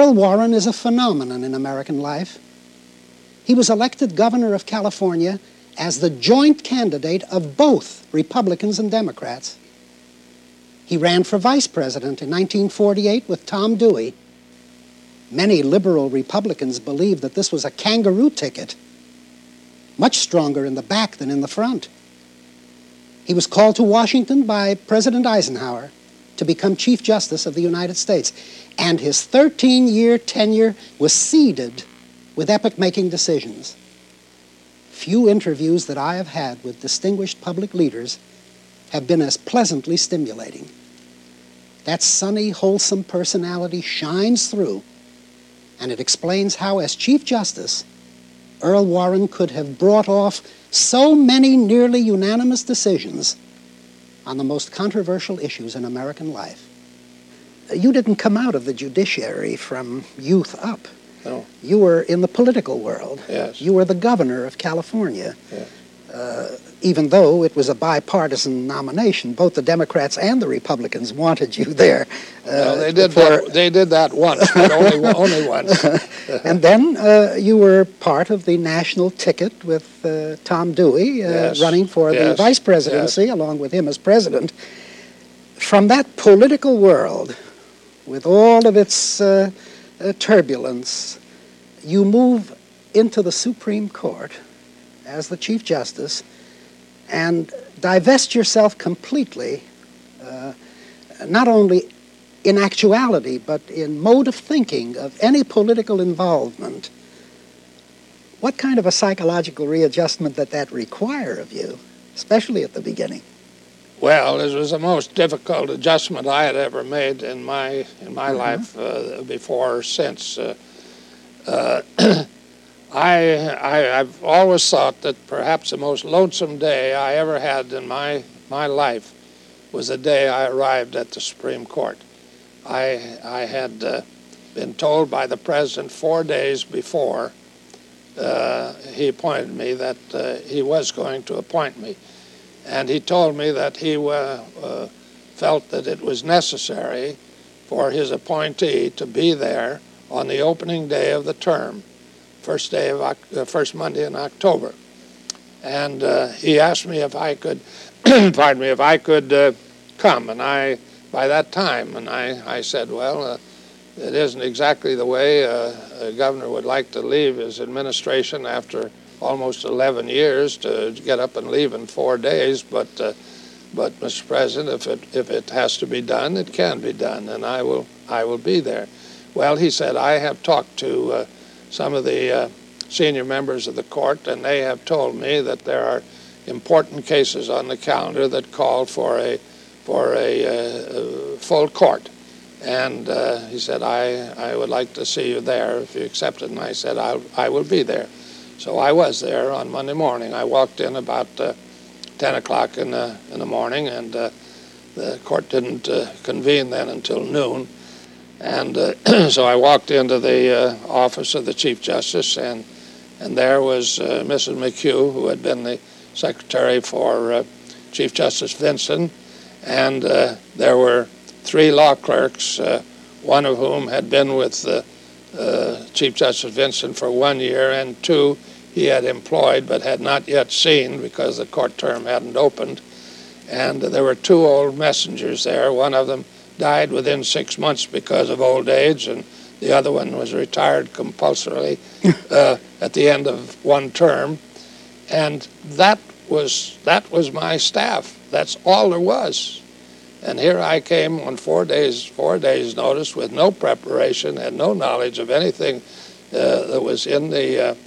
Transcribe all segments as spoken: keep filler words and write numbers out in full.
Earl Warren is a phenomenon in American life. He was elected governor of California as the joint candidate of both Republicans and Democrats. He ran for vice president in nineteen forty-eight with Tom Dewey. Many liberal Republicans believed that this was a kangaroo ticket, much stronger in the back than in the front. He was called to Washington by President Eisenhower to become Chief Justice of the United States, and his thirteen-year tenure was seeded with epoch-making decisions. Few interviews that I have had with distinguished public leaders have been as pleasantly stimulating. That sunny, wholesome personality shines through, and it explains how, as Chief Justice, Earl Warren could have brought off so many nearly unanimous decisions on the most controversial issues in American life. You didn't come out of the judiciary from youth up. No. You were in the political world. Yes. You were the governor of California. Yes. Uh, even though it was a bipartisan nomination, both the Democrats and the Republicans wanted you there. Uh, well, they did for... that. They did that once, but only only once. And then uh, you were part of the national ticket with uh, Tom Dewey, uh, yes. running for yes. the vice presidency, yes. along with him as president. From that political world, with all of its uh, uh, turbulence, you move into the Supreme Court as the Chief Justice and divest yourself completely, uh, not only in actuality, but in mode of thinking, of any political involvement. What kind of a psychological readjustment did that require of you, especially at the beginning? Well, it was the most difficult adjustment I had ever made in my in my Mm-hmm. life, uh, before or since. Uh, uh, I, I I've always thought that perhaps the most lonesome day I ever had in my my life was the day I arrived at the Supreme Court. I I had uh, been told by the president four days before uh, he appointed me that uh, he was going to appoint me. And he told me that he uh, uh, felt that it was necessary for his appointee to be there on the opening day of the term, first day of uh, first Monday in October. And uh, he asked me if I could, pardon me, if I could uh, come. And I, by that time, and I, I said, well, uh, it isn't exactly the way uh, a governor would like to leave his administration after almost eleven years to get up and leave in four days, but uh, but Mister President, if it if it has to be done, it can be done, and I will I will be there. Well, he said, I have talked to uh, some of the uh, senior members of the court, and they have told me that there are important cases on the calendar that call for a for a, uh, a full court. And uh, he said, I I would like to see you there if you accept it. And I said, I I will be there. So I was there on Monday morning. I walked in about uh, ten o'clock in the, in the morning, and uh, the court didn't uh, convene then until noon. And uh, so I walked into the uh, office of the Chief Justice, and and there was uh, Missus McHugh, who had been the secretary for uh, Chief Justice Vinson, and uh, there were three law clerks, uh, one of whom had been with the Uh, Chief Justice Vinson for one year, and two he had employed but had not yet seen because the court term hadn't opened. And there were two old messengers there. One of them died within six months because of old age, and the other one was retired compulsorily uh, at the end of one term. And that was that was my staff. That's all there was. And here I came on four days, four days' notice with no preparation, had no knowledge of anything uh, that was in the uh,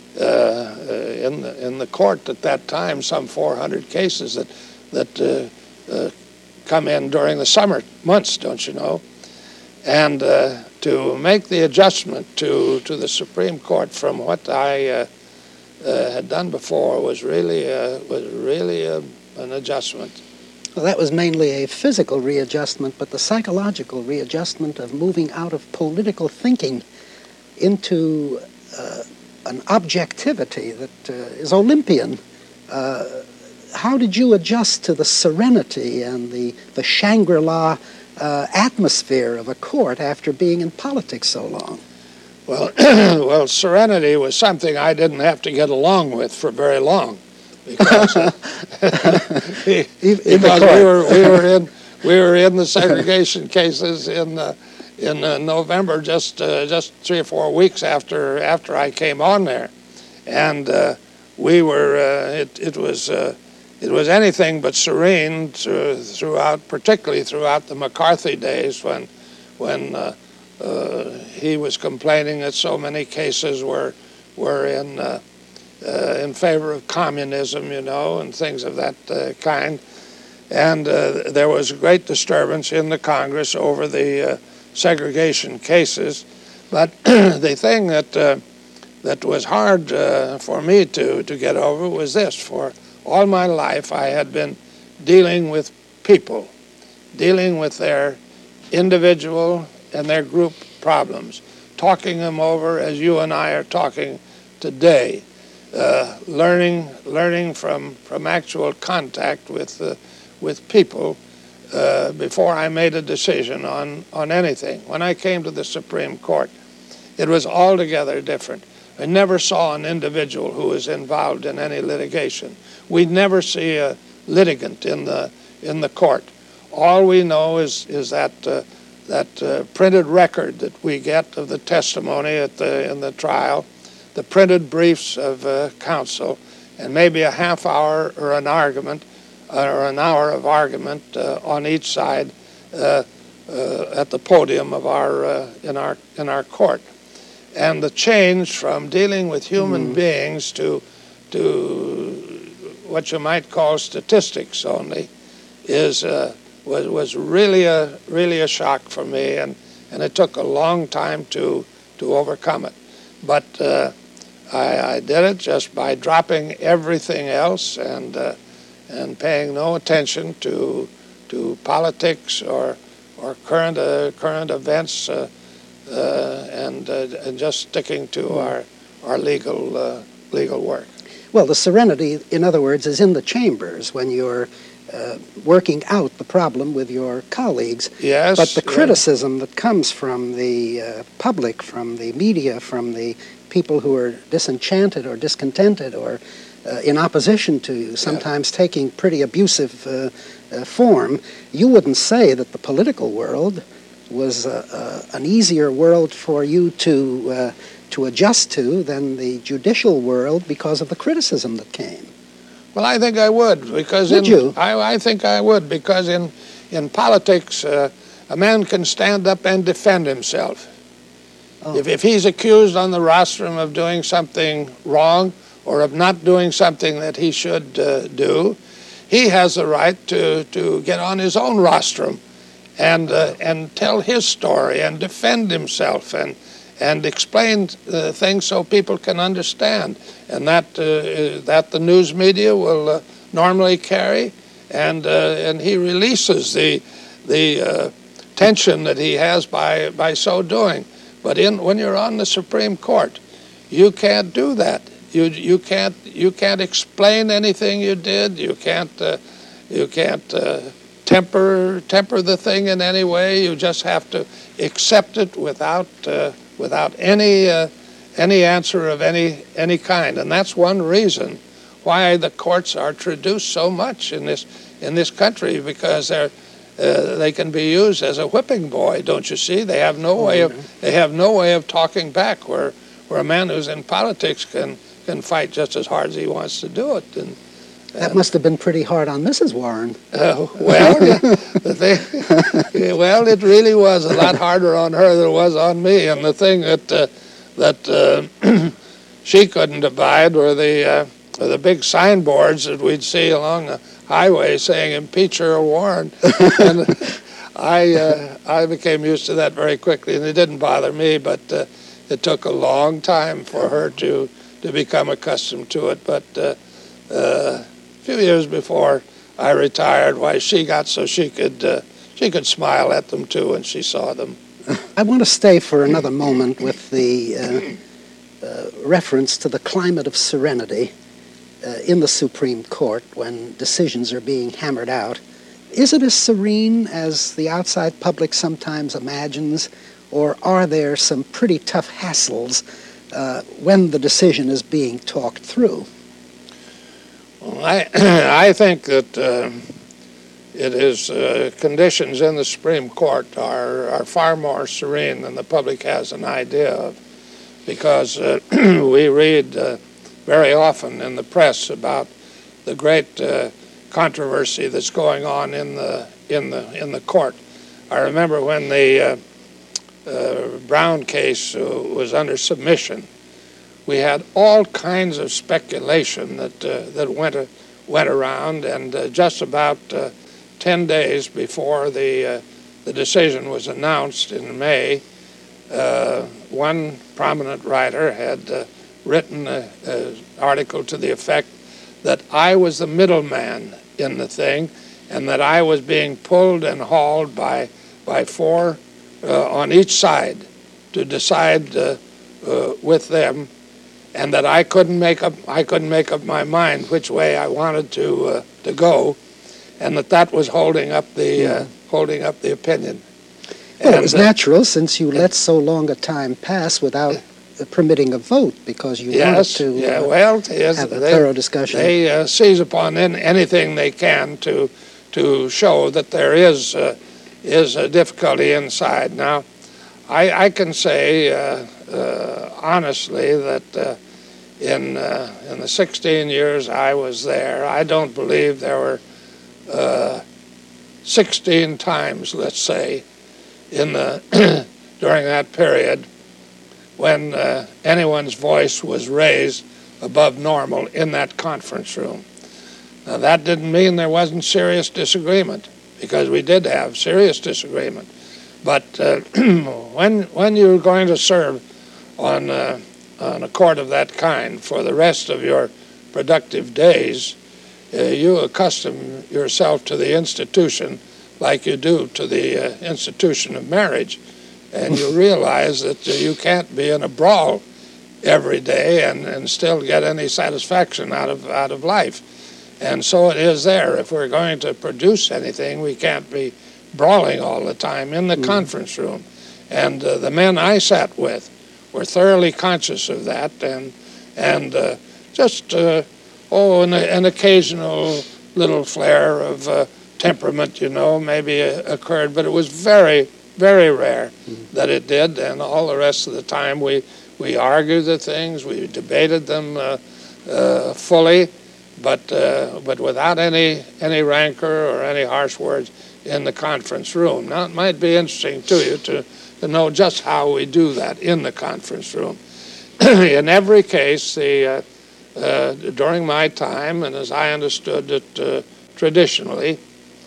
uh, in the in the court at that time. Some four hundred cases that that uh, uh, come in during the summer months, don't you know? And uh, to make the adjustment to to the Supreme Court from what I uh, uh, had done before was really uh, was really uh, an adjustment. Well, that was mainly a physical readjustment, but the psychological readjustment of moving out of political thinking into uh, an objectivity that uh, is Olympian. Uh, how did you adjust to the serenity and the, the Shangri-La uh, atmosphere of a court after being in politics so long? Well, well, serenity was something I didn't have to get along with for very long, because, uh, because we were we were in we were in the segregation cases in uh, in uh, November, just uh, just three or four weeks after after I came on there, and uh, we were uh, it it was. Uh, It was anything but serene throughout, particularly throughout the McCarthy days, when, when uh, uh, he was complaining that so many cases were were in uh, uh, in favor of communism, you know, and things of that uh, kind. And uh, there was great disturbance in the Congress over the uh, segregation cases. But the thing that uh, that was hard uh, for me to to get over was this: for all my life, I had been dealing with people, dealing with their individual and their group problems, talking them over as you and I are talking today, uh, learning learning from, from actual contact with uh, with people uh, before I made a decision on, on anything. When I came to the Supreme Court, it was altogether different. I never saw an individual who was involved in any litigation. We'd never see a litigant in the in the court. All we know is is that uh, that uh, printed record that we get of the testimony at the in the trial, the printed briefs of uh, counsel, and maybe a half hour or an argument uh, or an hour of argument uh, on each side uh, uh, at the podium of our uh, in our in our court. And the change from dealing with human mm. beings to to what you might call statistics only is uh, was was really a really a shock for me, and, and it took a long time to to overcome it. But uh, I, I did it just by dropping everything else and uh, and paying no attention to to politics or or current uh, current events. Uh, Uh, and uh, and just sticking to our our legal uh, legal work. Well, the serenity, in other words, is in the chambers when you're uh, working out the problem with your colleagues. Yes. But the yes. criticism that comes from the uh, public, from the media, from the people who are disenchanted or discontented or uh, in opposition to you, sometimes yeah. taking pretty abusive uh, uh, form, you wouldn't say that the political world was uh, uh, an easier world for you to uh, to adjust to than the judicial world because of the criticism that came. Well, I think I would because would in, you? I, I think I would because in in politics uh, a man can stand up and defend himself. Oh. If if he's accused on the rostrum of doing something wrong or of not doing something that he should uh, do, he has the right to to get on his own rostrum and uh, and tell his story and defend himself and and explain uh, things so people can understand, and that uh, that the news media will uh, normally carry, and uh, and he releases the the uh, tension that he has by by so doing. But in when you're on the Supreme Court, you can't do that. You you can't you can't explain anything you did. You can't uh, you can't. Uh, temper temper the thing in any way. You just have to accept it without uh, without any uh, any answer of any any kind. And that's one reason why the courts are traduced so much in this in this country, because they're uh, they can be used as a whipping boy. Don't you see? They have no way of they have no way of talking back. Where where a man who's in politics can can fight just as hard as he wants to do it. And that must have been pretty hard on Missus Warren. Uh, well, the thing, well, it really was a lot harder on her than it was on me. And the thing that uh, that uh, she couldn't abide were the uh, were the big signboards that we'd see along the highway saying "Impeach her, Warren." And I uh, I became used to that very quickly, and it didn't bother me. But uh, it took a long time for her to to become accustomed to it. But uh, uh, few years before I retired, why she got so she could uh, she could smile at them too when she saw them. I want to stay for another moment with the uh, uh, reference to the climate of serenity uh, in the Supreme Court when decisions are being hammered out is it as serene as the outside public sometimes imagines, or are there some pretty tough hassles uh, when the decision is being talked through? Well, I, I think that uh, it is uh, conditions in the Supreme Court are, are far more serene than the public has an idea of, because uh, we read uh, very often in the press about the great uh, controversy that's going on in the in the in the court. I remember when the uh, uh, Brown case uh, was under submission, we had all kinds of speculation that uh, that went uh, went around, and uh, just about uh, ten days before the uh, the decision was announced in May, uh, one prominent writer had uh, written an article to the effect that I was the middleman in the thing, and that I was being pulled and hauled by by four uh, on each side to decide uh, uh, with them, and that I couldn't make up I couldn't make up my mind which way I wanted to uh, to go, and that that was holding up the uh, holding up the opinion. Well, and, it was uh, natural, since you let so long a time pass without permitting a vote, because you yes, wanted to yeah, uh, well, yes, have a they, thorough discussion. They uh, seize upon in, anything they can to to show that there is uh, is a difficulty inside. Now, I, I can say uh, uh, honestly that uh, in uh, in the sixteen years I was there, I don't believe there were uh, sixteen times, let's say, in the during that period, when uh, anyone's voice was raised above normal in that conference room. Now, that didn't mean there wasn't serious disagreement, because we did have serious disagreement. But uh, when when you're going to serve on, uh, on a court of that kind for the rest of your productive days, uh, you accustom yourself to the institution like you do to the uh, institution of marriage. And you realize that uh, you can't be in a brawl every day and, and still get any satisfaction out of out of life. And so it is there. If we're going to produce anything, we can't be brawling all the time in the mm. conference room. And uh, the men I sat with were thoroughly conscious of that, and and uh, just uh, oh, an, an occasional little flare of uh, temperament, you know, maybe uh, occurred, but it was very very rare mm. that it did, and all the rest of the time we, we argued the things, we debated them uh, uh, fully, but uh, but without any any rancor or any harsh words in the conference room. Now, it might be interesting to you to, to know just how we do that in the conference room. In every case, the uh, uh, during my time, and as I understood it uh, traditionally,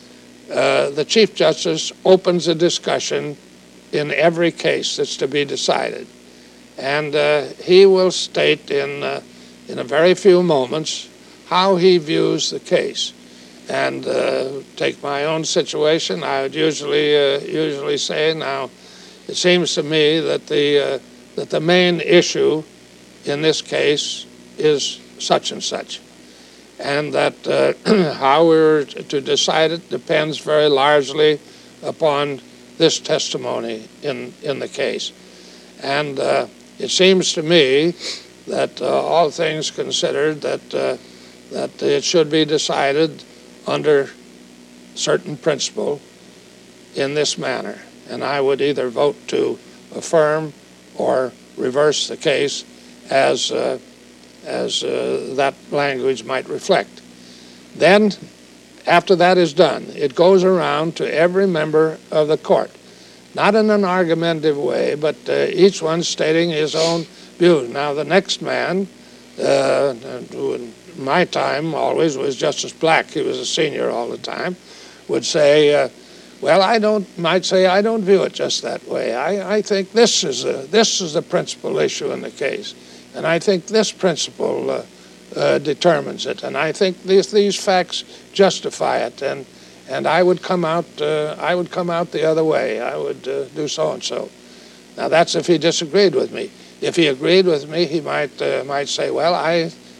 Uh, the Chief Justice opens a discussion in every case that's to be decided. And uh, he will state in, uh, in a very few moments how he views the case. And uh, take my own situation, I would usually, uh, usually say, now, it seems to me that the, uh, that the main issue in this case is such and such. And that uh, how we're to decide it depends very largely upon this testimony in, in the case. And uh, it seems to me that uh, all things considered, that, uh, that it should be decided under certain principle in this manner. And I would either vote to affirm or reverse the case as uh, as uh, that language might reflect. Then, after that is done, it goes around to every member of the court, not in an argumentative way, but uh, each one stating his own view. Now, the next man, uh, who in my time always was Justice Black, he was a senior all the time, would say, uh, well, I don't, might say, I don't view it just that way. I, I think this is, a, this is the principal issue in the case. And I think this principle uh, uh, determines it, and I think these these facts justify it. And and I would come out uh, I would come out the other way. I would uh, do so and so. Now that's if he disagreed with me. If he agreed with me, he might uh, might say, well, I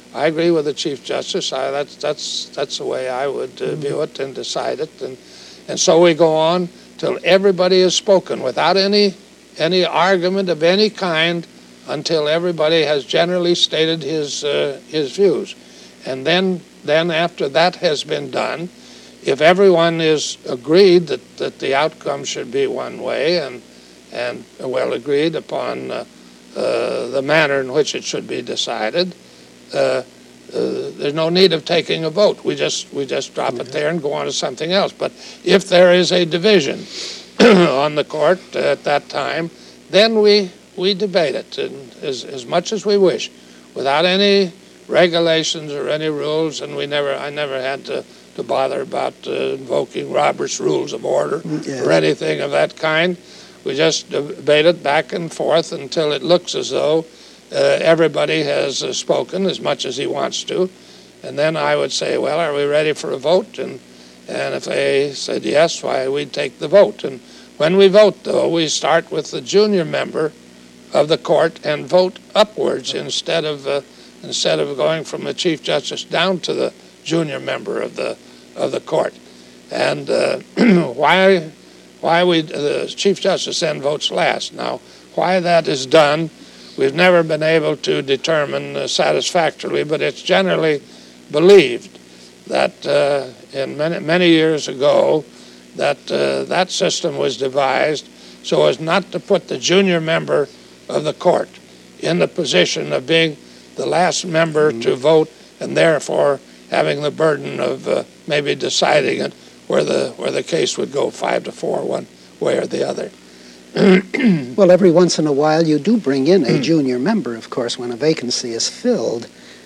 I agree with the Chief Justice. I, that's that's that's the way I would uh, view it and decide it, and and so we go on till everybody has spoken without any any argument of any kind, until everybody has generally stated his uh, his views, and then then after that has been done, if everyone is agreed that, that the outcome should be one way and and well agreed upon uh, uh, the manner in which it should be decided, uh, uh, there's no need of taking a vote. We just we just drop it there and go on to something else. But if there is a division on the court at that time, then we we debate it and as as much as we wish, without any regulations or any rules. And we never I never had to. to bother about uh, invoking Robert's Rules of Order yes. or anything of that kind. We just debate it back and forth until it looks as though uh, everybody has uh, spoken as much as he wants to. And then I would say, well, are we ready for a vote? And and if they said yes, why, we'd take the vote. And when we vote, though, we start with the junior member of the court and vote upwards instead of uh, instead of going from the Chief Justice down to the junior member of the of the court. And uh, why why we the Chief Justice then votes last. Now, why that is done, we've never been able to determine uh, satisfactorily, but it's generally believed that uh, in many many years ago that uh, that system was devised so as not to put the junior member of the court in the position of being the last member mm-hmm. to vote, and therefore having the burden of uh, maybe deciding it where the where the case would go five to four one way or the other. Well, every once in a while you do bring in a junior member, of course, when a vacancy is filled.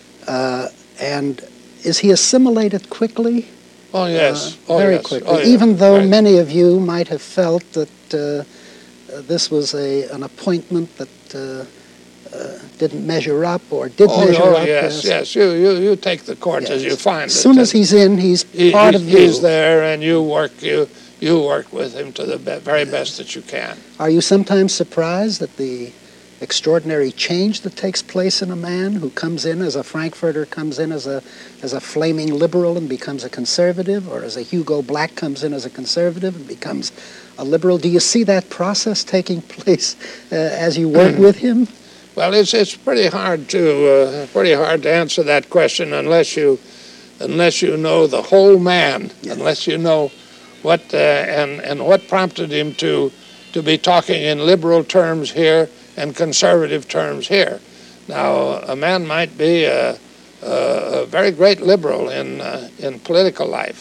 Uh, and is he assimilated quickly? Oh, yes. Uh, oh, very yes. quickly. Oh, yeah. Even though right. many of you might have felt that uh, uh, this was a an appointment that uh, uh, didn't measure up or did oh, measure oh, up. yes, as, yes. You, you, you take the court yes. as you find as it. As soon as he's in, he's he, part he's, of you. He's there, and you work you you work with him to the be- very yes. best that you can. Are you sometimes surprised at the extraordinary change that takes place in a man who comes in as a Frankfurter, comes in as a as a flaming liberal and becomes a conservative, or as a Hugo Black comes in as a conservative and becomes a liberal? Do you see that process taking place uh, as you work with him? Well, it's it's pretty hard to uh, pretty hard to answer that question unless you unless you know the whole man, yes. unless you know what uh, and and what prompted him to to be talking in liberal terms here and conservative terms here. Now, a man might be a, a, a very great liberal in uh, in political life,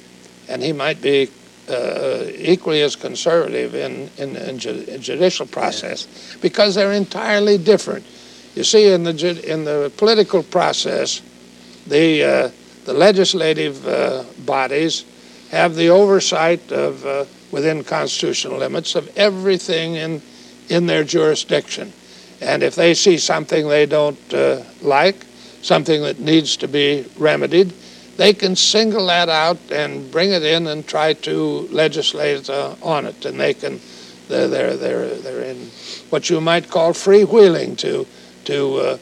and he might be uh, equally as conservative in in, in, ju- in judicial process, yes. because they're entirely different. You see, in the ju- in the political process, the uh, the legislative uh, bodies have the oversight of uh, within constitutional limits of everything in in their jurisdiction. And if they see something they don't uh, like, something that needs to be remedied, they can single that out and bring it in and try to legislate uh, on it. And they can, they're, they're, they're, they're in what you might call freewheeling to, to, uh,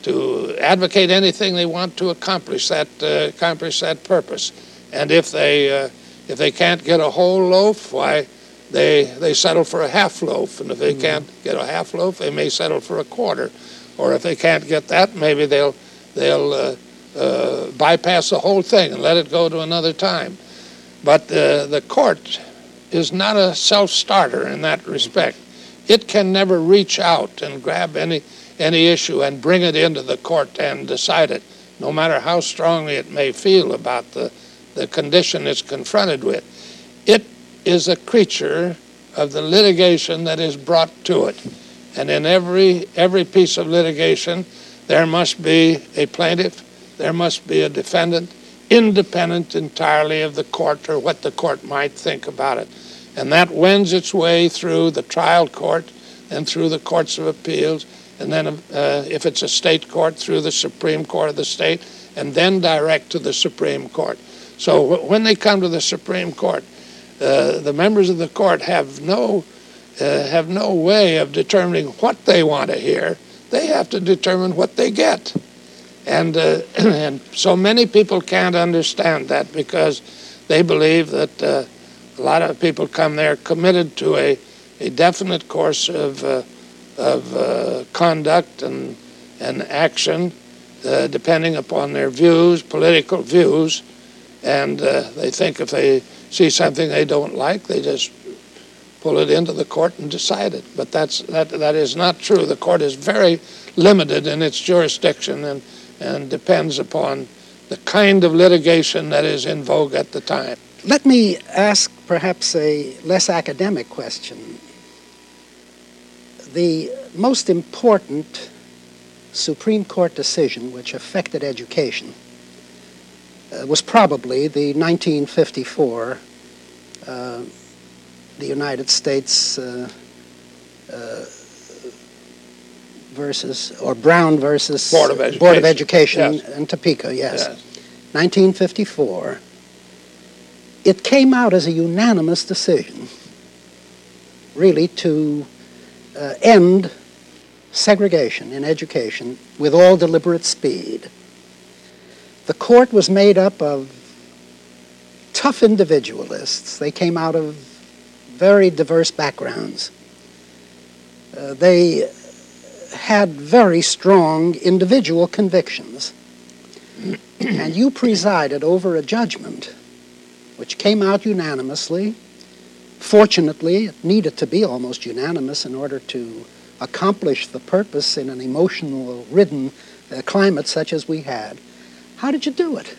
to advocate anything they want to accomplish that, uh, accomplish that purpose. And if they, uh, if they can't get a whole loaf, why, They they settle for a half loaf, and if they mm-hmm. can't get a half loaf, they may settle for a quarter, or if they can't get that, maybe they'll they'll uh, uh, bypass the whole thing and let it go to another time. But uh, the court is not a self-starter in that respect. It can never reach out and grab any any issue and bring it into the court and decide it, no matter how strongly it may feel about the the condition it's confronted with. It is a creature of the litigation that is brought to it. And in every every piece of litigation, there must be a plaintiff, there must be a defendant, independent entirely of the court or what the court might think about it. And that wends its way through the trial court and through the courts of appeals, and then uh, if it's a state court, through the Supreme Court of the state, and then direct to the Supreme Court. So w- when they come to the Supreme Court, Uh, the members of the court have no uh, have no way of determining what they want to hear. They have to determine what they get. And, uh, and so many people can't understand that because they believe that uh, a lot of people come there committed to a, a definite course of, uh, of uh, conduct and, and action uh, depending upon their views, political views, and uh, they think if they see something they don't like, they just pull it into the court and decide it. But that's, that, that is not true. The court is very limited in its jurisdiction and, and depends upon the kind of litigation that is in vogue at the time. Let me ask perhaps a less academic question. The most important Supreme Court decision which affected education uh, was probably the nineteen fifty-four uh, the United States uh, uh, versus, or Brown versus Board of Education, Board of Education yes. in Topeka, yes. yes. nineteen fifty-four. It came out as a unanimous decision, really, to uh, end segregation in education with all deliberate speed. The court was made up of tough individualists. They came out of very diverse backgrounds. Uh, they had very strong individual convictions. And you presided over a judgment which came out unanimously. Fortunately, it needed to be almost unanimous in order to accomplish the purpose in an emotional-ridden uh, climate such as we had. How did you do it?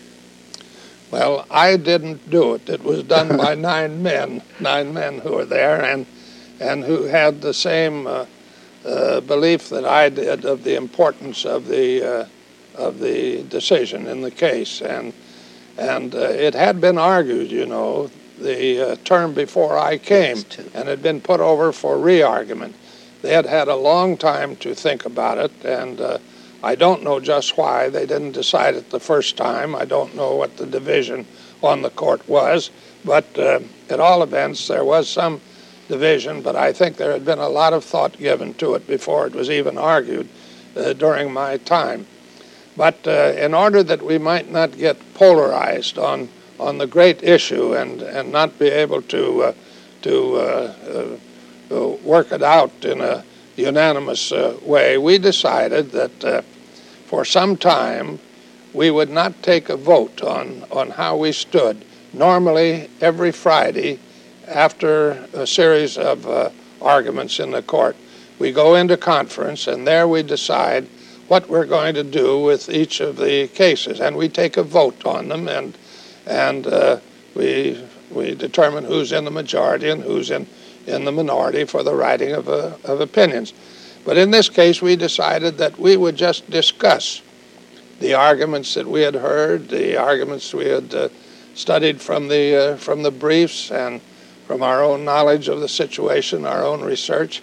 Well, I didn't do it. It was done by nine men, nine men who were there and and who had the same uh, uh, belief that I did of the importance of the uh, of the decision in the case. And and uh, it had been argued, you know, the uh, term before I came, and had been put over for re-argument. They had had a long time to think about it, and uh, I don't know just why they didn't decide it the first time. I don't know what the division on the court was, but uh, at all events, there was some division, but I think there had been a lot of thought given to it before it was even argued uh, during my time. But uh, in order that we might not get polarized on, on the great issue and, and not be able to, uh, to uh, uh, work it out in a unanimous uh, way, we decided that uh, for some time we would not take a vote on, on how we stood. Normally, every Friday, after a series of uh, arguments in the court, we go into conference, and there we decide what we're going to do with each of the cases, and we take a vote on them, and and uh, we we determine who's in the majority and who's in, in the minority for the writing of uh, of opinions. But in this case, we decided that we would just discuss the arguments that we had heard, the arguments we had uh, studied from the uh, from the briefs and from our own knowledge of the situation, our own research,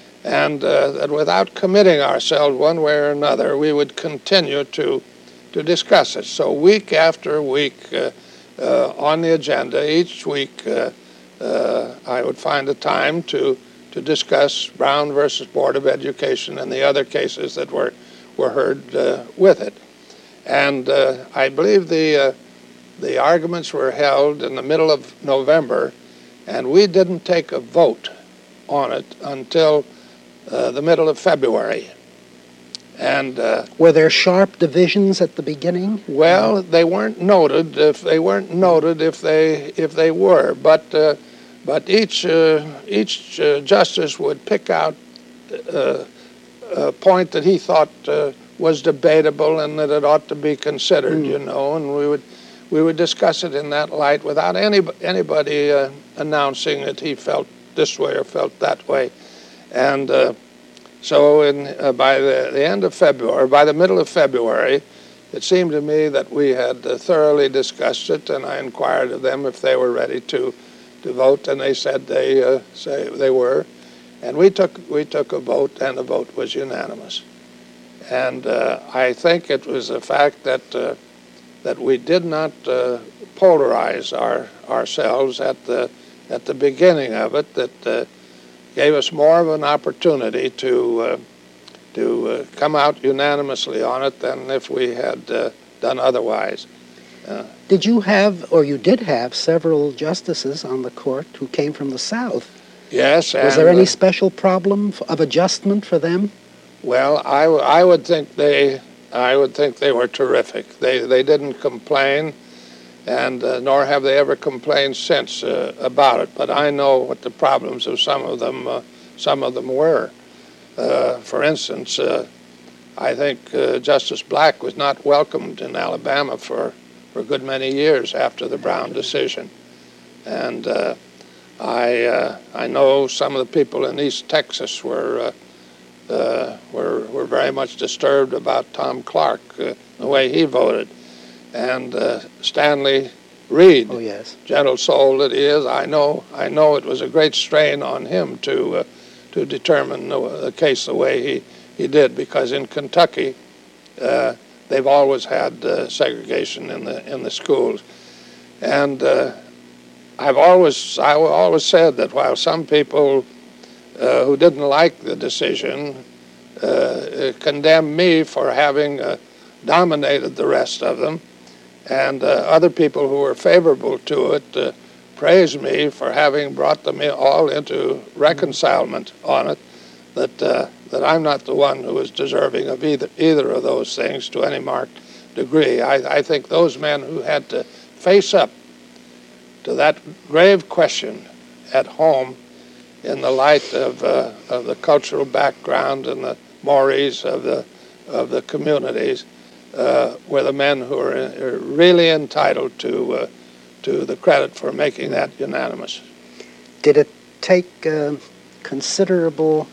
and uh, that without committing ourselves one way or another, we would continue to to discuss it. So week after week uh, uh, on the agenda, each week uh, uh, I would find a time to to discuss Brown versus Board of Education and the other cases that were were heard uh, with it. And uh, I believe the uh, the arguments were held in the middle of November, and we didn't take a vote on it until uh, the middle of February. And uh, were there sharp divisions at the beginning? Well, they weren't noted. If they weren't noted, if they if they were, but uh, but each uh, each uh, justice would pick out uh, a point that he thought uh, was debatable and that it ought to be considered, mm. you know, and we would we would discuss it in that light without any anybody uh, announcing that he felt this way or felt that way. And uh, so in, uh, by the, the end of February, by the middle of February, it seemed to me that we had uh, thoroughly discussed it, and I inquired of them if they were ready to, to vote, and they said they uh, say they were. And we took, we took a vote, and the vote was unanimous. And uh, I think it was the fact that, uh, that we did not uh, polarize our, ourselves at the, at the beginning of it that uh, gave us more of an opportunity to uh, to uh, come out unanimously on it than if we had uh, done otherwise. Uh, did you have, or you did have, several justices on the court who came from the South? Yes. Was and, there any uh, special problem of adjustment for them? Well, I, w- I would think they I would think they were terrific. They they didn't complain, and uh, nor have they ever complained since uh, about it. But I know what the problems of some of them uh, some of them were. Uh, for instance, uh, I think uh, Justice Black was not welcomed in Alabama for, for a good many years after the Brown decision. And uh, I uh, I know some of the people in East Texas were uh, uh, were were very much disturbed about Tom Clark, uh, the way he voted, and uh, Stanley Reed, oh yes, gentle soul that he is. I know I know it was a great strain on him to. Uh, to determine the, the case the way he, he did, because in Kentucky uh, they've always had uh, segregation in the in the schools, and uh, I've always I always said that while some people uh, who didn't like the decision uh, condemned me for having uh, dominated the rest of them, and uh, other people who were favorable to it uh, praised me for having brought them in all into reconcilement on it, that uh, that I'm not the one who is deserving of either either of those things to any marked degree. I, I think those men who had to face up to that grave question at home in the light of uh, of the cultural background and the mores of the of the communities uh, were the men who are, are really entitled to uh, to the credit for making that unanimous. Did it take uh, considerable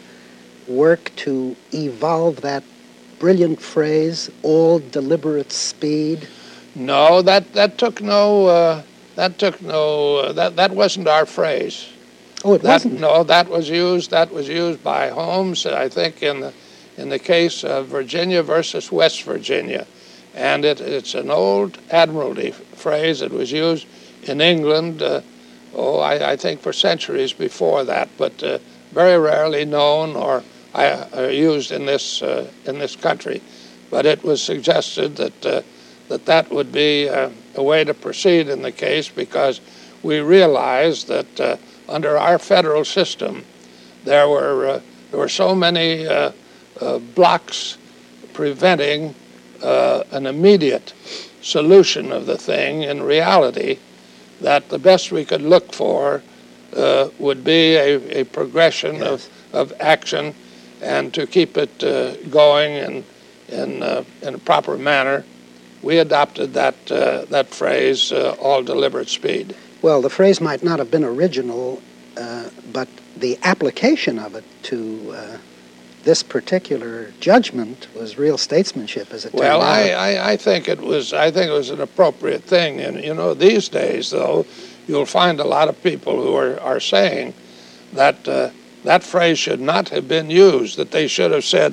work to evolve that brilliant phrase, all deliberate speed? No, that, that took no, uh, that took no, uh, that, that wasn't our phrase. Oh, it that, wasn't? No, that was used, that was used by Holmes, I think, in the, in the case of Virginia versus West Virginia. And it, it's an old Admiralty phrase. It was used in England, uh, oh, I, I think for centuries before that, but uh, very rarely known or uh, used in this uh, in this country. But it was suggested that uh, that that would be uh, a way to proceed in the case, because we realized that uh, under our federal system there were uh, there were so many uh, uh, blocks preventing uh, an immediate solution of the thing in reality, that the best we could look for uh, would be a, a progression yes. of, of action, and to keep it uh, going in in, uh, in a proper manner, we adopted that uh, that phrase, uh, all deliberate speed. Well, the phrase might not have been original, uh, but the application of it to uh, this particular judgment was real statesmanship, as it turned well, out. Well, I, I, I think it was I think it was an appropriate thing, and you know, these days though, you'll find a lot of people who are, are saying that uh, that phrase should not have been used. That they should have said,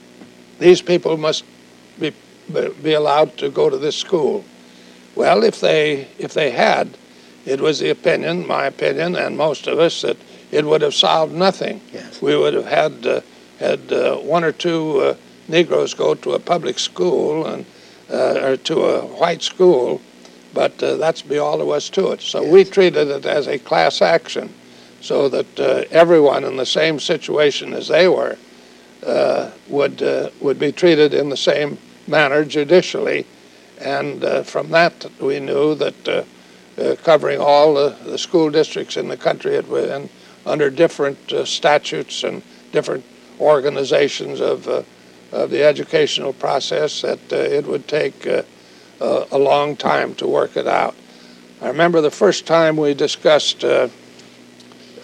"These people must be be allowed to go to this school." Well, if they if they had, it was the opinion, my opinion, and most of us, that it would have solved nothing. Yes. We would have had. Uh, had uh, one or two uh, Negroes go to a public school and uh, or to a white school, but uh, that's be all there was to it. So yes. we treated it as a class action, so that uh, everyone in the same situation as they were uh, would uh, would be treated in the same manner judicially, and uh, from that we knew that uh, uh, covering all the, the school districts in the country, it was, and under different uh, statutes and different organizations of uh, of the educational process, that uh, it would take uh, uh, a long time to work it out. I remember the first time we discussed uh, uh,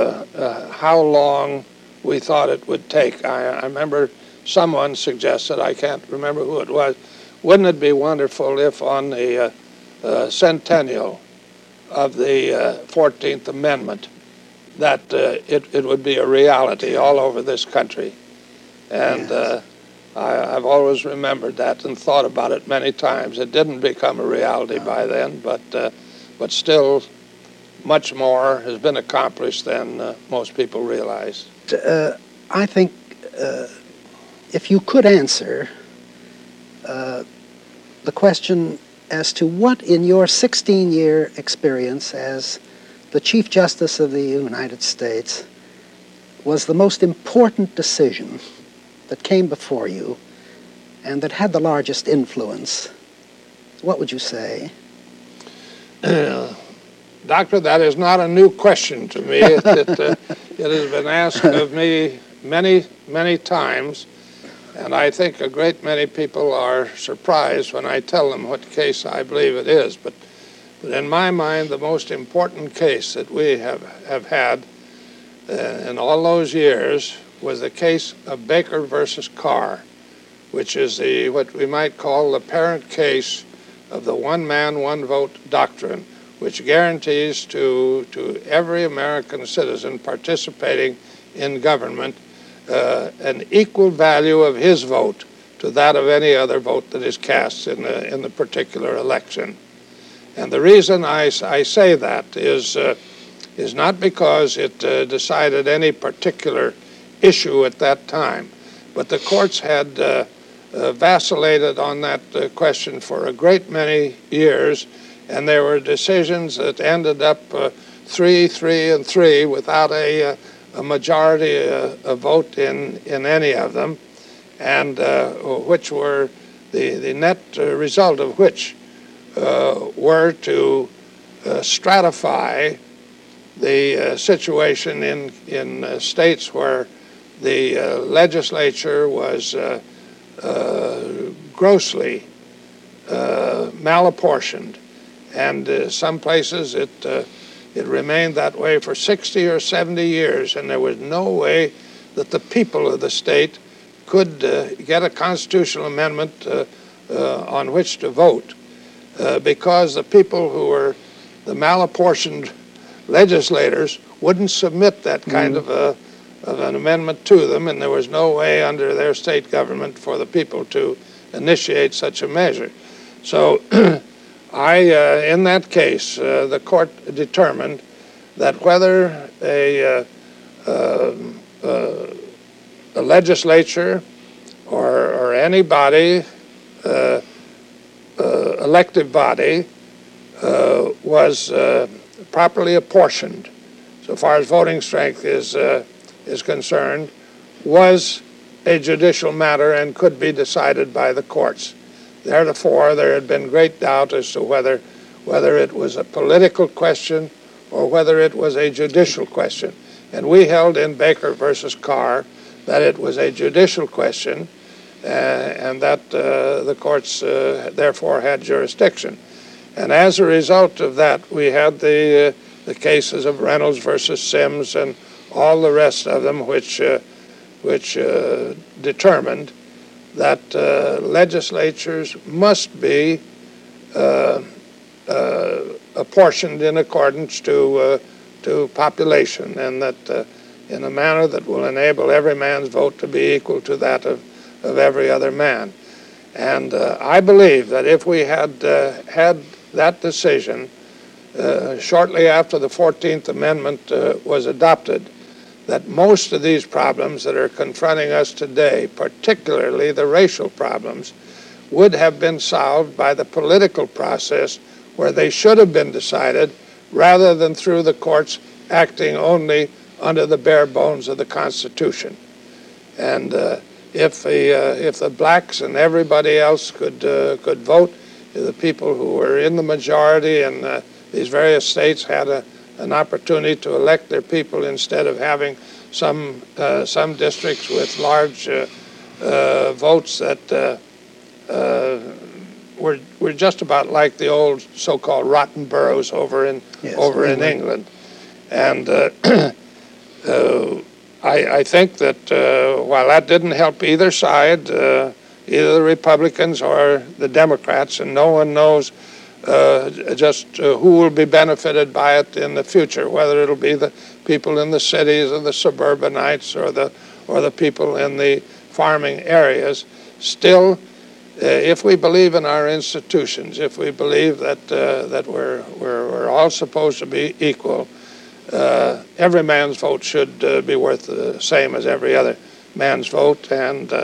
uh, how long we thought it would take. I, I remember someone suggested, I can't remember who it was, wouldn't it be wonderful if on the uh, uh, centennial of the uh, fourteenth Amendment, that uh, it, it would be a reality all over this country. And yes. uh, I, I've always remembered that and thought about it many times. It didn't become a reality no. by then, but uh, but still much more has been accomplished than uh, most people realize. Uh, I think uh, if you could answer uh, the question as to what in your sixteen-year experience as the Chief Justice of the United States was the most important decision that came before you and that had the largest influence, what would you say? Uh, Doctor, that is not a new question to me. It, it, uh, it has been asked of me many, many times, and I think a great many people are surprised when I tell them what case I believe it is. But, but in my mind, the most important case that we have, have had uh, in all those years was the case of Baker versus Carr, which is the what we might call the parent case of the one-man, one-vote doctrine, which guarantees to, to every American citizen participating in government uh, an equal value of his vote to that of any other vote that is cast in the, in the particular election. And the reason I, I say that is, uh, is not because it uh, decided any particular issue at that time, but the courts had uh, uh, vacillated on that uh, question for a great many years, and there were decisions that ended up uh, three, three, and three without a, uh, a majority uh, a vote in, in any of them, and uh, which were the, the net uh, result of which uh, were to uh, stratify the uh, situation in, in uh, states where the uh, legislature was uh, uh, grossly uh, malapportioned. And uh, some places it, uh, it remained that way for sixty or seventy years, and there was no way that the people of the state could uh, get a constitutional amendment uh, uh, on which to vote, uh, because the people who were the malapportioned legislators wouldn't submit that kind mm. of, a, of an amendment to them, and there was no way under their state government for the people to initiate such a measure. So I, uh, in that case, uh, the court determined that whether a, uh, uh, uh, a legislature or, or any body, uh, uh, elective body, uh, was uh, properly apportioned, so far as voting strength is, uh, is concerned, was a judicial matter and could be decided by the courts. Theretofore, there had been great doubt as to whether, whether it was a political question or whether it was a judicial question. And we held in Baker versus Carr that it was a judicial question uh, and that uh, the courts uh, therefore had jurisdiction. And as a result of that, we had the, uh, the cases of Reynolds versus Sims and all the rest of them, which, uh, which uh, determined that uh, legislatures must be uh, uh, apportioned in accordance to, uh, to population, and that uh, in a manner that will enable every man's vote to be equal to that of, of every other man. And uh, I believe that if we had uh, had that decision uh, shortly after the fourteenth Amendment uh, was adopted, that most of these problems that are confronting us today, particularly the racial problems, would have been solved by the political process where they should have been decided rather than through the courts acting only under the bare bones of the Constitution. And uh, if, the, uh, if the blacks and everybody else could, uh, could vote, the people who were in the majority in uh, these various states had a an opportunity to elect their people instead of having some uh, some districts with large uh, uh, votes that uh, uh, were were just about like the old so-called rotten boroughs over in yes, over in England. And uh, uh, I, I think that uh, while that didn't help either side, uh, either the Republicans or the Democrats, and no one knows Uh, just uh, who will be benefited by it in the future, whether it'll be the people in the cities or the suburbanites or the or the people in the farming areas. Still, uh, if we believe in our institutions, if we believe that uh, that we're, we're we're all supposed to be equal, uh, every man's vote should uh, be worth the same as every other man's vote, and uh,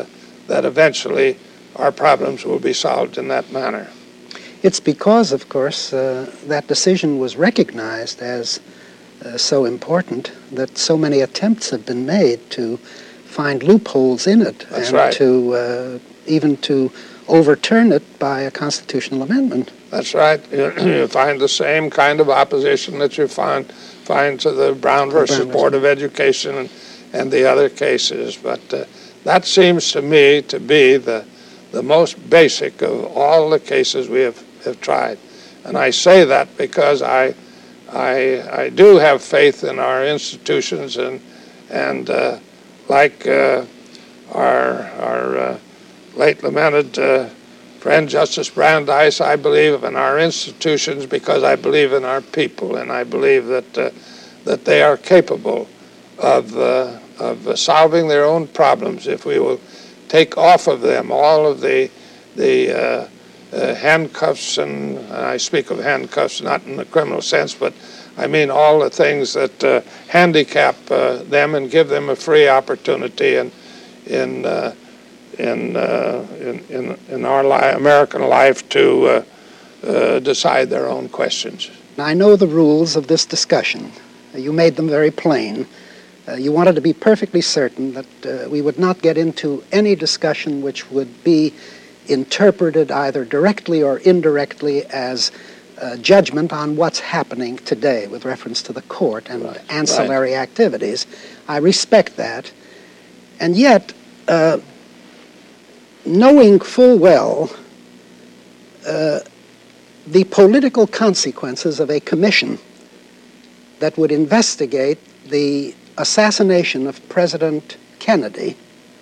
that eventually our problems will be solved in that manner. It's because, of course, uh, that decision was recognized as uh, so important that so many attempts have been made to find loopholes in it. That's and right. to uh, even to overturn it by a constitutional amendment. That's right. You, you find the same kind of opposition that you find find to the Brown versus Brown Board of Education and, and the other cases. But uh, that seems to me to be the the most basic of all the cases we have, have tried. And I say that because I I I do have faith in our institutions, and and uh, like uh, our our uh, late lamented uh, friend Justice Brandeis, I believe in our institutions because I believe in our people, and I believe that uh, that they are capable of uh, of uh, solving their own problems if we will take off of them all of the the uh, uh, handcuffs, and, and I speak of handcuffs not in the criminal sense, but I mean all the things that uh, handicap uh, them and give them a free opportunity in in uh, in, uh, in in in our li- American life to uh, uh, decide their own questions. I know the rules of this discussion. You made them very plain. Uh, you wanted to be perfectly certain that uh, we would not get into any discussion which would be interpreted either directly or indirectly as uh, judgment on what's happening today with reference to the court and Right. ancillary right. activities. I respect that. And yet, uh, knowing full well uh, the political consequences of a commission that would investigate the assassination of President Kennedy,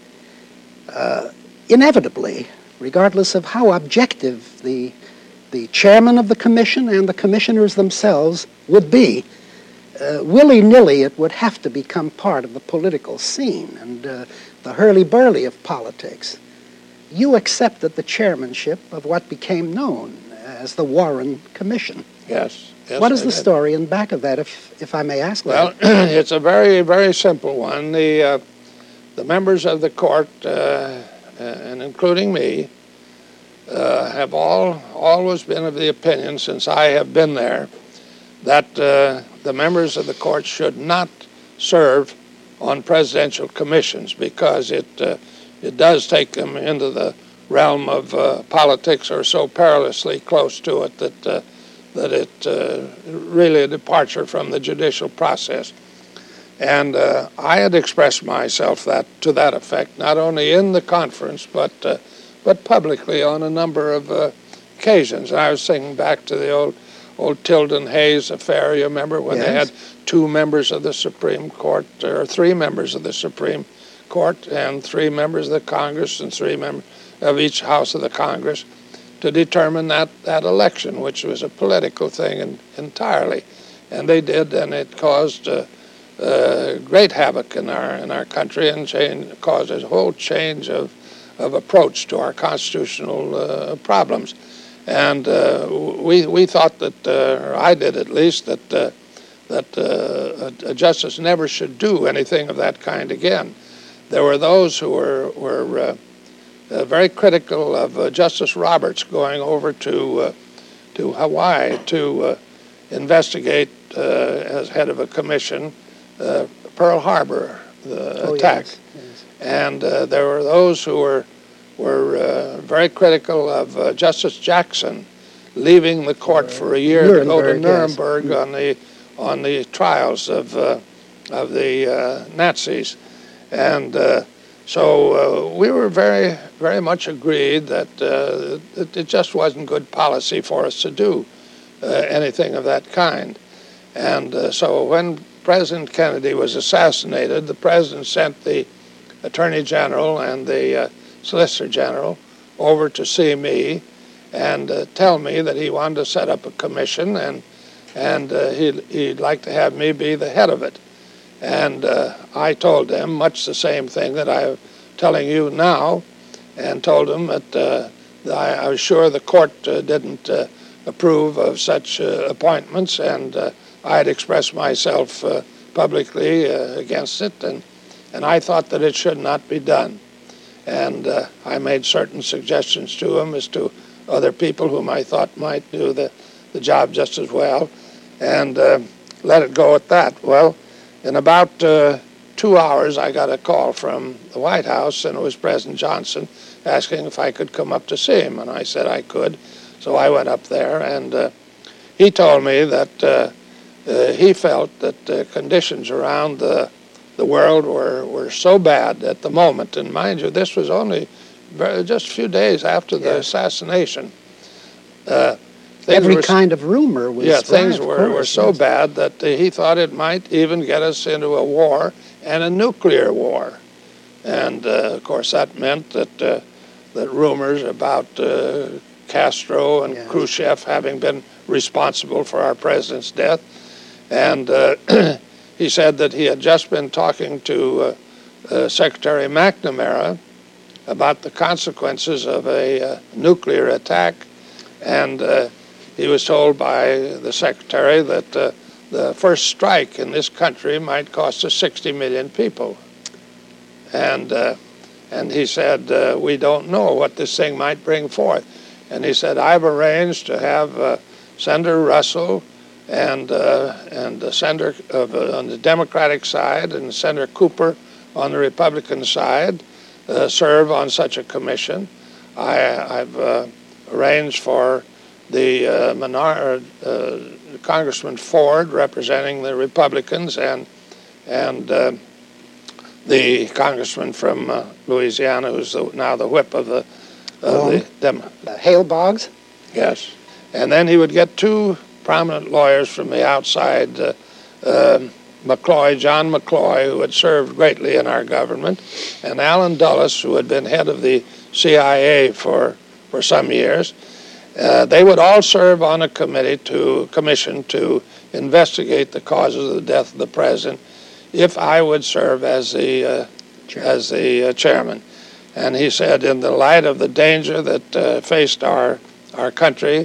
uh, inevitably, regardless of how objective the the chairman of the commission and the commissioners themselves would be, uh, willy-nilly it would have to become part of the political scene and uh, the hurly-burly of politics. You accepted the chairmanship of what became known as the Warren Commission. Yes. yes what is I the did. story in back of that, if if I may ask Well, that? it's a very, very simple one. The uh, the members of the court, uh, and including me, uh, have all always been of the opinion, since I have been there, that uh, the members of the court should not serve on presidential commissions because it uh, it does take them into the realm of uh, politics, or so perilously close to it that uh, that it uh, really a departure from the judicial process. And uh, I had expressed myself that to that effect, not only in the conference, but uh, but publicly on a number of uh, occasions. I was thinking back to the old old Tilden Hayes affair. You remember when Yes. they had two members of the Supreme Court, or three members of the Supreme Court, and three members of the Congress, and three members of each house of the Congress, to determine that, that election, which was a political thing in, entirely. And they did, and it caused uh, uh, great havoc in our in our country, and change, caused a whole change of, of approach to our constitutional uh, problems. And uh, we we thought that, uh, or I did at least, that uh, that uh, a, a justice never should do anything of that kind again. There were those who were were uh, uh, very critical of uh, Justice Roberts going over to uh, to Hawaii to uh, investigate uh, as head of a commission uh, Pearl Harbor, the Oh, attack, yes, yes. and uh, there were those who were were uh, very critical of uh, Justice Jackson leaving the court for a year to go to Nuremberg, yes. Nuremberg on the on the trials of uh, of the uh, Nazis, and uh, so uh, we were very very much agreed that uh, it, it just wasn't good policy for us to do uh, anything of that kind, and uh, so when President Kennedy was assassinated, the president sent the Attorney General and the uh, Solicitor General over to see me and uh, tell me that he wanted to set up a commission, and and uh, he'd, he'd like to have me be the head of it. And uh, I told them much the same thing that I'm telling you now, and told them that uh, I, I was sure the court uh, didn't uh, approve of such uh, appointments, and uh, I had expressed myself uh, publicly uh, against it, and, and I thought that it should not be done. and uh, I made certain suggestions to him as to other people whom I thought might do the, the job just as well, and uh, let it go at that. Well, in about uh, two hours, I got a call from the White House, and it was President Johnson asking if I could come up to see him, and I said I could. So I went up there, and uh, he told me that uh, uh, he felt that the conditions around the, the world were, were so bad at the moment, and mind you, this was only very, just a few days after the yes. assassination. Uh, Every were, kind of rumor was Yeah, things right, were, course, were so yes. bad that uh, he thought it might even get us into a war, and a nuclear war. And, uh, of course, that meant that uh, that rumors about uh, Castro and yes. Khrushchev having been responsible for our president's death. And uh, he said that he had just been talking to uh, uh, Secretary McNamara about the consequences of a uh, nuclear attack. And uh, he was told by the Secretary that uh, the first strike in this country might cost us sixty million people. And uh, and he said, uh, we don't know what this thing might bring forth. And he said, I've arranged to have uh, Senator Russell and uh, and the Senator of, uh, on the Democratic side and Senator Cooper on the Republican side uh, serve on such a commission. I, I've uh, arranged for the uh, minor, uh, Congressman Ford representing the Republicans, and and uh, the congressman from uh, Louisiana, who's the, now the whip of the, of Oh, the Dem- uh, Hale Boggs? Yes. And then he would get two prominent lawyers from the outside, uh, uh, McCloy, John McCloy, who had served greatly in our government, and Alan Dulles, who had been head of the C I A for, for some years. Uh, they would all serve on a committee to commission to investigate the causes of the death of the president, if I would serve as the uh, as the uh, chairman. And he said, in the light of the danger that uh, faced our our country,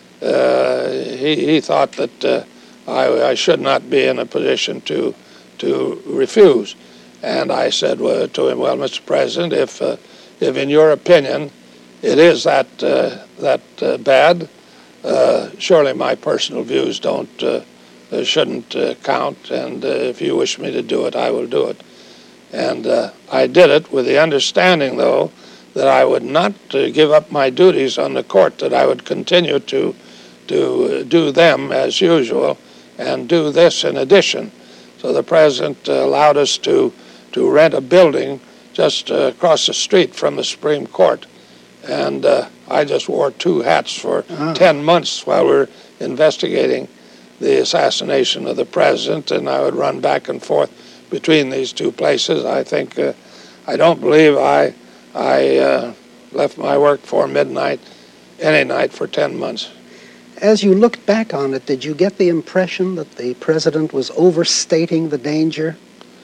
uh, he he thought that uh, I, I should not be in a position to to refuse. And I said well, to him, well, Mister President, if uh, if in your opinion it is that uh, that uh, bad, uh, surely my personal views don't. Uh, Uh, shouldn't uh, count, and uh, if you wish me to do it, I will do it. And uh, I did it with the understanding, though, that I would not uh, give up my duties on the court, that I would continue to, to uh, do them as usual and do this in addition. So the president uh, allowed us to, to rent a building just uh, across the street from the Supreme Court. And uh, I just wore two hats for uh-huh. ten months while we were investigating the assassination of the president, and I would run back and forth between these two places. I think, uh, I don't believe I, I uh, left my work before midnight any night for ten months. As you looked back on it, did you get the impression that the president was overstating the danger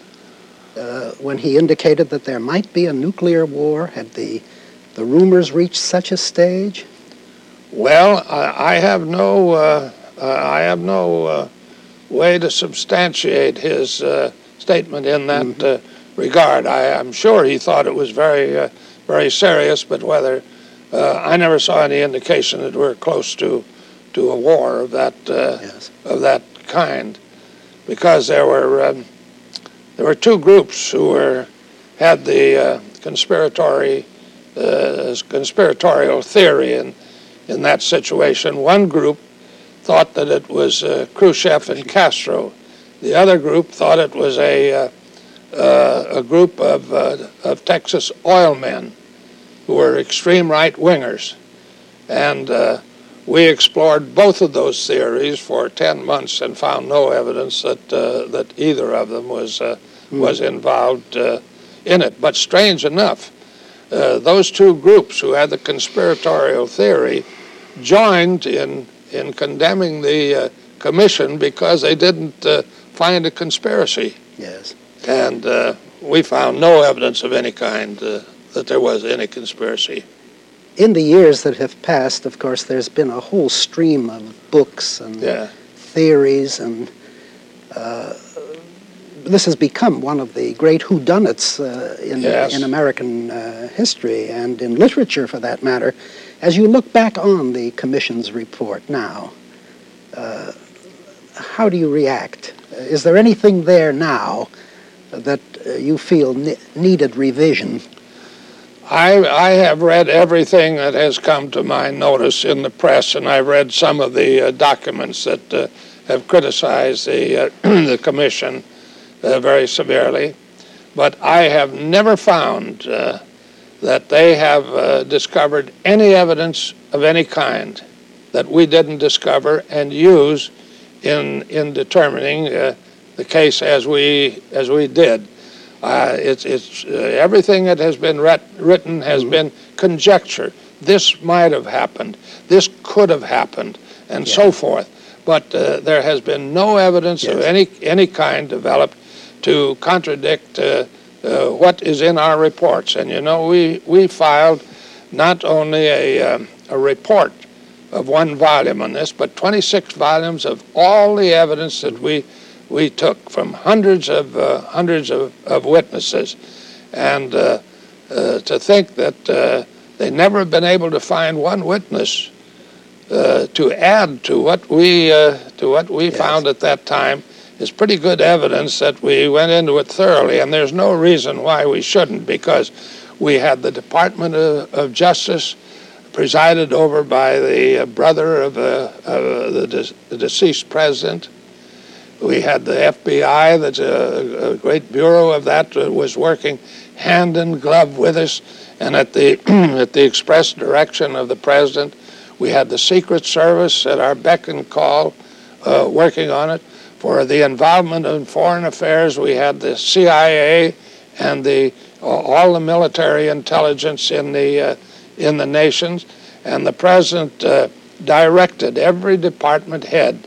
uh, when he indicated that there might be a nuclear war? Had the, the rumors reached such a stage? Well, I, I have no... Uh, Uh, I have no uh, way to substantiate his uh, statement in that mm-hmm. uh, regard. I, I'm sure he thought it was very, uh, very serious, but whether uh, I never saw any indication that we're close to, to a war of that uh, yes. of that kind, because there were um, there were two groups who were had the uh, conspiratory uh, conspiratorial theory in in that situation. One group thought that it was uh, Khrushchev and Castro. The other group thought it was a uh, uh, a group of uh, of Texas oil men who were extreme right-wingers. And uh, we explored both of those theories for ten months and found no evidence that uh, that either of them was uh, mm. was involved uh, in it. But strange enough, uh, those two groups who had the conspiratorial theory joined in in condemning the uh, commission because they didn't uh, find a conspiracy. Yes. And uh, we found no evidence of any kind uh, that there was any conspiracy. In the years that have passed, of course, there's been a whole stream of books and yeah. theories and uh, this has become one of the great whodunits uh, in, yes. in American uh, history and in literature, for that matter. As you look back on the Commission's report now, uh, how do you react? Is there anything there now that uh, you feel ne- needed revision? I, I have read everything that has come to my notice in the press, and I've read some of the uh, documents that uh, have criticized the, uh, the Commission uh, very severely. But I have never found uh, that they have uh, discovered any evidence of any kind that we didn't discover and use in in determining uh, the case as we as we did. Uh, it's it's uh, everything that has been ret- written has mm-hmm. been conjecture. This might have happened. This could have happened, and yeah. so forth. But uh, there has been no evidence yes. of any any kind developed to contradict uh, uh, what is in our reports. And you know, we we filed not only a um, a report of one volume on this, but twenty-six volumes of all the evidence that we we took from hundreds of uh, hundreds of, of witnesses, and uh, uh, to think that uh, they never have been able to find one witness uh, to add to what we uh, to what we yes. found at that time is pretty good evidence that we went into it thoroughly, and there's no reason why we shouldn't, because we had the Department of, of Justice presided over by the brother of, uh, of the, de- the deceased president. We had the F B I, that's a, a great bureau of that, uh, was working hand in glove with us, and at the at the express direction of the president. We had the Secret Service at our beck and call, uh, working on it. For the involvement in foreign affairs, we had the C I A and the all the military intelligence in the uh, in the nations, and the president uh, directed every department head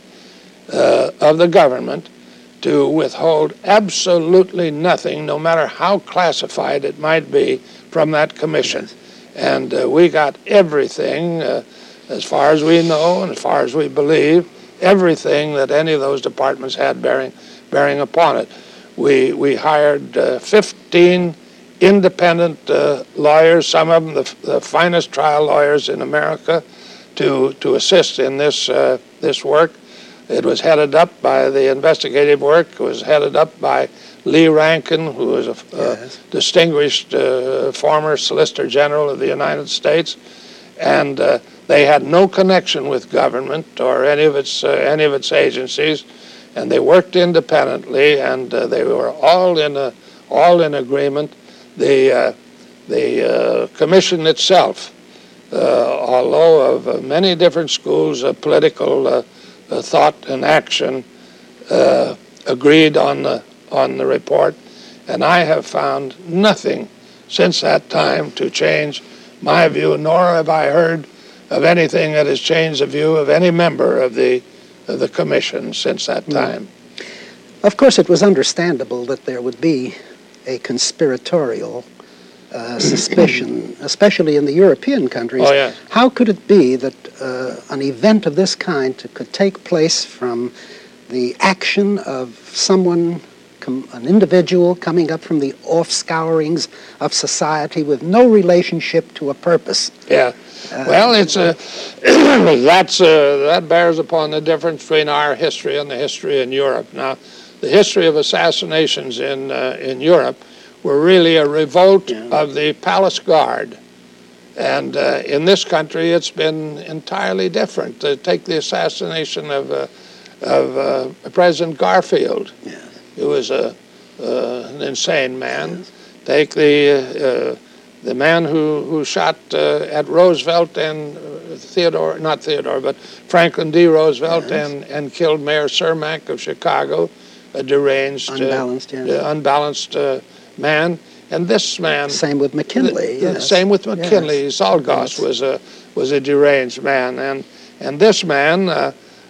uh, of the government to withhold absolutely nothing, no matter how classified it might be, from that commission. And uh, we got everything, uh, as far as we know and as far as we believe, everything that any of those departments had bearing bearing upon it. We we hired uh, fifteen independent uh, lawyers, some of them the, the finest trial lawyers in America, to to assist in this uh, this work. It was headed up by the investigative work. It was headed up by Lee Rankin, who was a yes. uh, distinguished uh, former Solicitor General of the United States, and uh, they had no connection with government or any of its uh, any of its agencies, and they worked independently, and uh, they were all in a, all in agreement. The uh, the uh, commission itself, uh, although of uh, many different schools of political uh, uh, thought and action, uh, agreed on the on the report, and I have found nothing since that time to change my view, nor have I heard of anything that has changed the view of any member of the of the commission since that time. Of course, it was understandable that there would be a conspiratorial uh, suspicion, especially in the European countries. Oh, yes. How could it be that uh, an event of this kind could take place from the action of someone, com- an individual coming up from the off-scourings of society with no relationship to a purpose? Yeah. Uh, well, it's a that's a, that bears upon the difference between our history and the history in Europe. Now, the history of assassinations in uh, in Europe were really a revolt yeah. of the palace guard, and uh, in this country, it's been entirely different. Uh, take the assassination of uh, of uh, President Garfield, yes. who was a uh, an insane man. Yes. Take the uh, the man who, who shot uh, at Roosevelt and uh, Theodore, not Theodore, but Franklin D. Roosevelt yes. and, and killed Mayor Cermak of Chicago, a deranged, unbalanced, uh, yes. uh, unbalanced uh, man. And this man... Same with McKinley, the, yes. Same with McKinley. Yes. Zalgos yes. was a was a deranged man. And and this man, uh,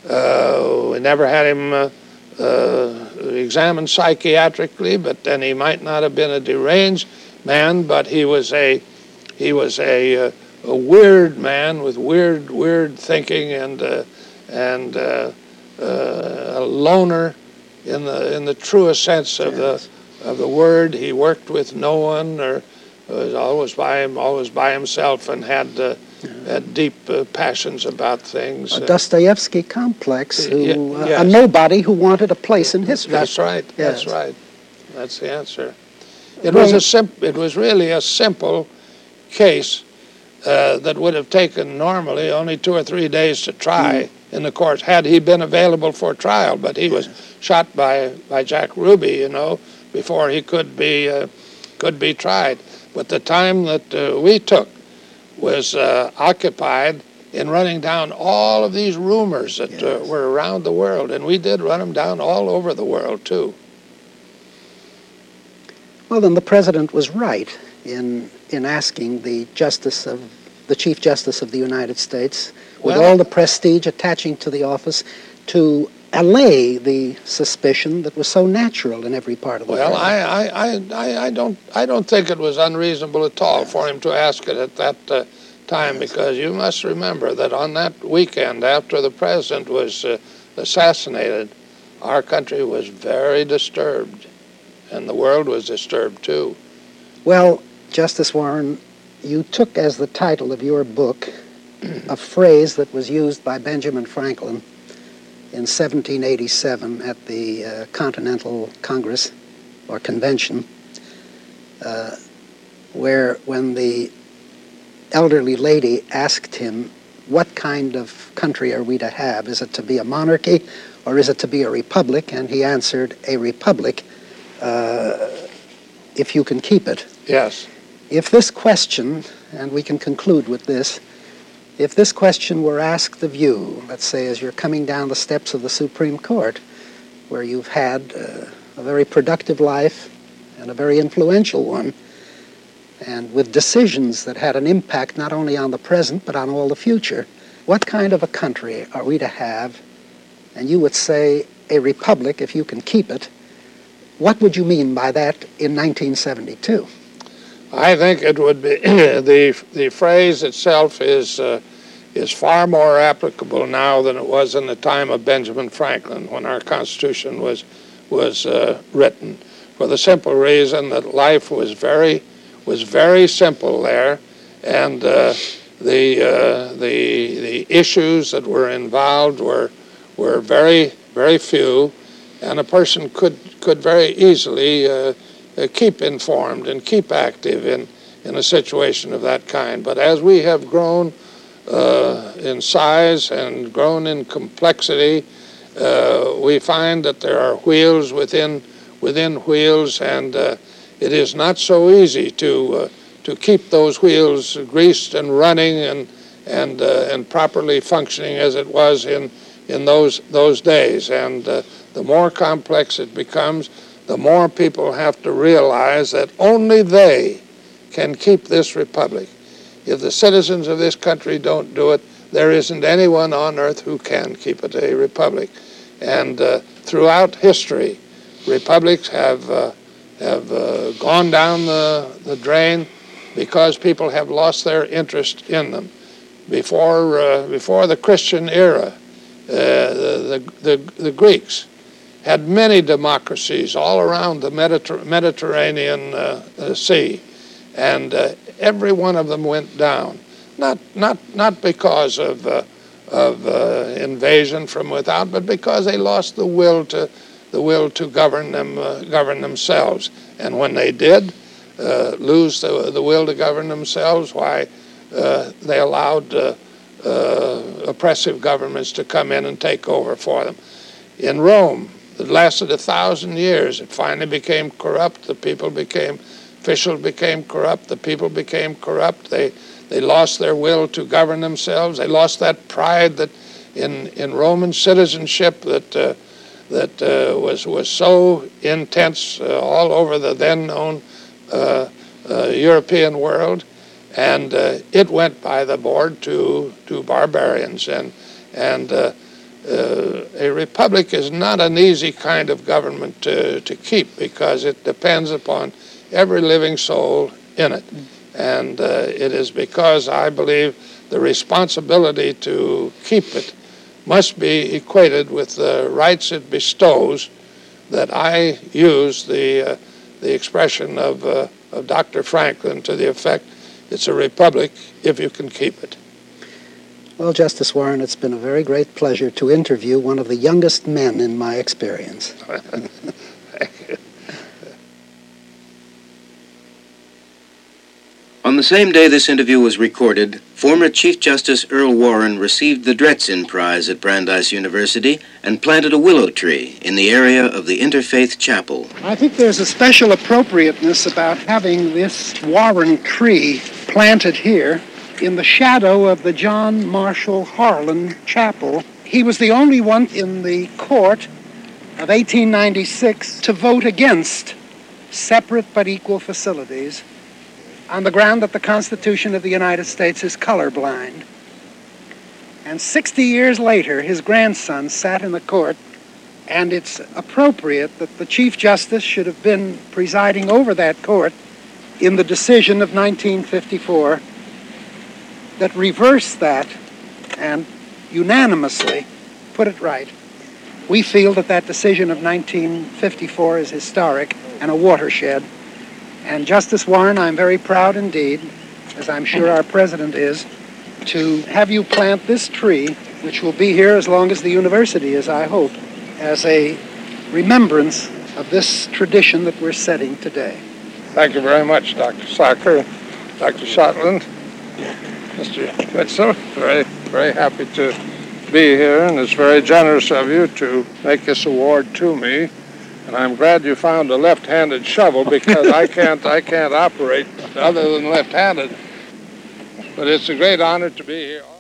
uh, we never had him uh, uh, examined psychiatrically, but then he might not have been a deranged man, but he was a he was a, uh, a weird man with weird weird thinking and uh, and uh, uh, a loner in the in the truest sense of Yes. the of the word. He worked with no one, or was always by him, always by himself, and had uh, had deep uh, passions about things. A Dostoevsky complex, who, Ye- uh, yes. a nobody who wanted a place in history. That's right. Yes. That's right. That's the answer. It was a sim- It was really a simple case uh, that would have taken normally only two or three days to try in the courts had he been available for trial. But he was shot by by Jack Ruby, you know, before he could be uh, could be tried. But the time that uh, we took was uh, occupied in running down all of these rumors that uh, Yes. were around the world, and we did run them down all over the world too. Well, then the president was right in in asking the justice of the Chief Justice of the United States, with Well- all the prestige attaching to the office, to allay the suspicion that was so natural in every part of the Well, world. I, I, I, I, I don't I don't think it was unreasonable at all for him to ask it at that uh, time, because you must remember that on that weekend after the president was uh, assassinated, our country was very disturbed, and the world was disturbed too. Well, Justice Warren, you took as the title of your book a phrase that was used by Benjamin Franklin in seventeen eighty-seven at the uh, Continental Congress or Convention, uh, where when the elderly lady asked him, what kind of country are we to have? Is it to be a monarchy or is it to be a republic? And he answered, a republic, uh, if you can keep it. Yes. If this question, and we can conclude with this, if this question were asked of you, let's say as you're coming down the steps of the Supreme Court, where you've had uh, a very productive life and a very influential one, and with decisions that had an impact not only on the present but on all the future, what kind of a country are we to have? And you would say a republic if you can keep it. What would you mean by that in nineteen seventy-two? I think it would be the the phrase itself is uh, is far more applicable now than it was in the time of Benjamin Franklin when our Constitution was was uh, written, for the simple reason that life was very was very simple there, and uh, the uh, the the issues that were involved were were very very few, and a person could could very easily uh, uh, keep informed and keep active in in a situation of that kind. But as we have grown uh, in size and grown in complexity, uh, we find that there are wheels within within wheels, and uh, it is not so easy to uh, to keep those wheels greased and running and and uh, and properly functioning as it was in in those those days. And uh, the more complex it becomes, the more people have to realize that only they can keep this republic. If the citizens of this country don't do it, there isn't anyone on earth who can keep it a republic. And uh, throughout history, republics have uh, have uh, gone down the, the drain because people have lost their interest in them. Before uh, before the Christian era, uh, the, the, the the Greeks had many democracies all around the Mediter- Mediterranean uh, uh, Sea, and uh, every one of them went down. Not not not because of uh, of uh, invasion from without, but because they lost the will to the will to govern them uh, govern themselves. And when they did uh, lose the the will to govern themselves, why uh, they allowed uh, uh, oppressive governments to come in and take over for them. In Rome, it lasted a thousand years. It finally became corrupt. The people became, officials became corrupt. The people became corrupt. They they lost their will to govern themselves. They lost that pride that in in Roman citizenship that uh, that uh, was was so intense uh, all over the then known uh, uh, European world, and uh, it went by the board to to barbarians. And and. Uh, Uh, a republic is not an easy kind of government to, to keep, because it depends upon every living soul in it. And uh, it is because I believe the responsibility to keep it must be equated with the rights it bestows that I use the, uh, the expression of, uh, of Doctor Franklin to the effect, it's a republic if you can keep it. Well, Justice Warren, it's been a very great pleasure to interview one of the youngest men in my experience. Thank you. On the same day this interview was recorded, former Chief Justice Earl Warren received the Dretzin Prize at Brandeis University and planted a willow tree in the area of the Interfaith Chapel. I think there's a special appropriateness about having this Warren tree planted here in the shadow of the John Marshall Harlan Chapel. He was the only one in the court of eighteen ninety-six to vote against separate but equal facilities on the ground that the Constitution of the United States is colorblind. And sixty years later, his grandson sat in the court, and it's appropriate that the Chief Justice should have been presiding over that court in the decision of nineteen fifty-four that reversed that and unanimously put it right. We feel that that decision of nineteen fifty-four is historic and a watershed. And Justice Warren, I'm very proud indeed, as I'm sure our president is, to have you plant this tree, which will be here as long as the university is, I hope, as a remembrance of this tradition that we're setting today. Thank you very much, Doctor Sacker, Doctor Shotland, Mister Wetzel. Very, very happy to be here, and it's very generous of you to make this award to me. And I'm glad you found a left-handed shovel, because I can't I can't operate other than left-handed. But it's a great honor to be here.